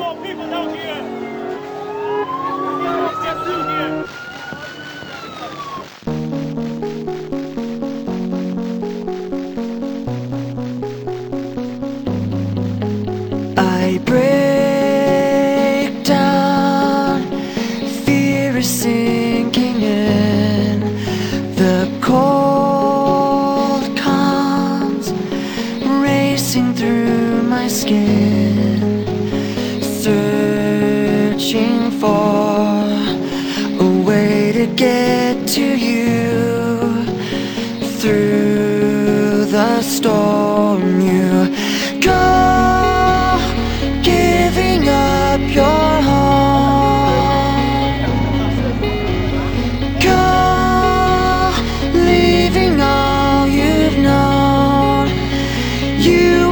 少people down here. Just through here. I break down, fear is sinking in. The cold comes racing through my skin, searching for a way to get to you. Through the storm you go, giving up your home. Go, leaving all you've known. You